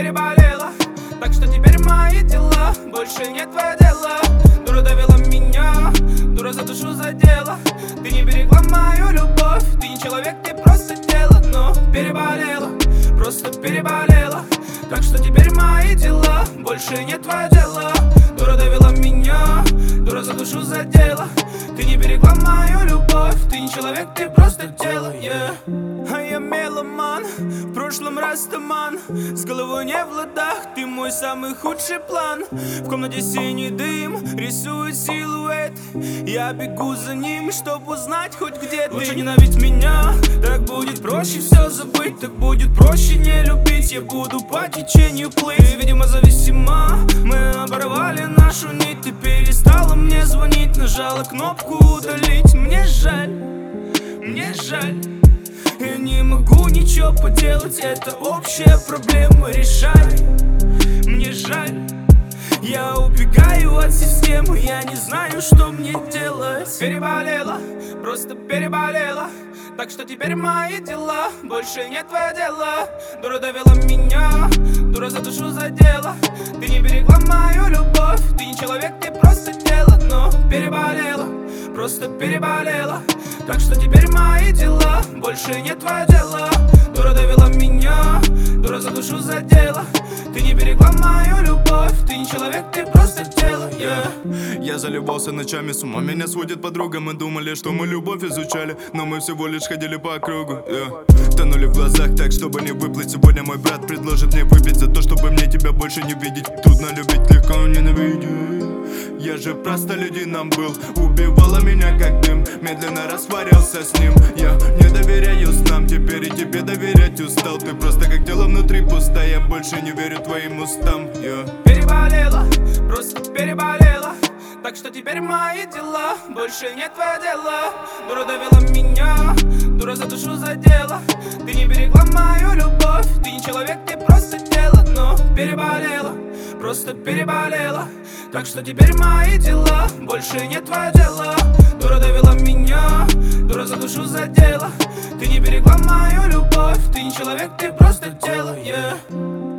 переболела, так что теперь мои дела больше не твое дело. Дура довела меня, дура за душу задела. Ты не берегла мою любовь, ты не человек, ты просто тело. Но переболела, просто переболела, так что теперь мои дела больше не твое дело. Дура довела меня, дура за душу задела. Ты не берегла мою любовь, ты не человек, ты просто тело, yeah. А я меломан, в прошлом раз туман, с головой не в ладах, ты мой самый худший план. В комнате синий дым, рисует силуэт, я бегу за ним, чтобы узнать хоть где ты. Лучше ненавидеть меня, так будет проще все забыть. Так будет проще не любить, я буду по течению плыть. Ты, видимо, зависима, мы оборвали нашу нить. Ты перестала мне звонить, нажала кнопку удалить. Мне жаль, мне жаль, я не могу ничего поделать, это общая проблема, решай. Мне жаль, я убегаю от системы, я не знаю, что мне делать. Переболела, просто переболела, так что теперь мои дела больше не твое дело. Дура довела меня, дура за душу задела. Ты не берегла мою любовь, ты не человек, ты просто тело. Но переболела, просто переболела, так что теперь мои дела больше не твое дело. Дура довела меня, дура за душу задела. Ты не берегла мою любовь, ты не человек, ты просто тело, yeah. Я залюбовался ночами, с ума меня сводит подруга. Мы думали, что мы любовь изучали, но мы всего лишь ходили по кругу, yeah. Тонули в глазах так, чтобы не выплыть. Сегодня мой брат предложит мне выпить за то, чтобы мне тебя больше не видеть. Трудно любить, легко ненавидеть. Я же простолюдином был, убивала меня как дым, медленно растворялся с ним. Я не доверяю снам, теперь и тебе доверять устал. Ты просто как тело внутри пустая, я больше не верю твоим устам, yeah. Переболела, просто переболела, так что теперь мои дела больше не твое дело. Дура довела меня, дура за душу задела. Ты не берегла мою любовь, ты не человек, ты просто тело. Но переболела, просто переболела, так что теперь мои дела больше не твое дело. Дура довела меня, дура за душу задела. Ты не берегла мою любовь, ты не человек, ты просто тело, yeah.